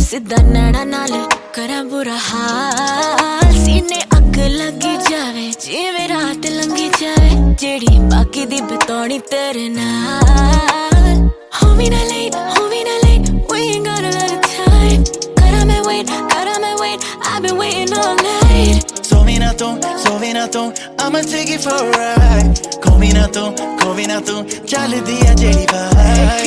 सिद्धा नैना नाल करा बुरा हाल सीने अग लगी जावे जिवें रात लंघी जावे जेड़ी बाकी दी बतौनी तेरे नाल होवी ना late we ain't gotta let it time करा मैं wait I've been waiting all night Sovinato I'ma take it for a ride Combinato चल दिया जेड़ी vibe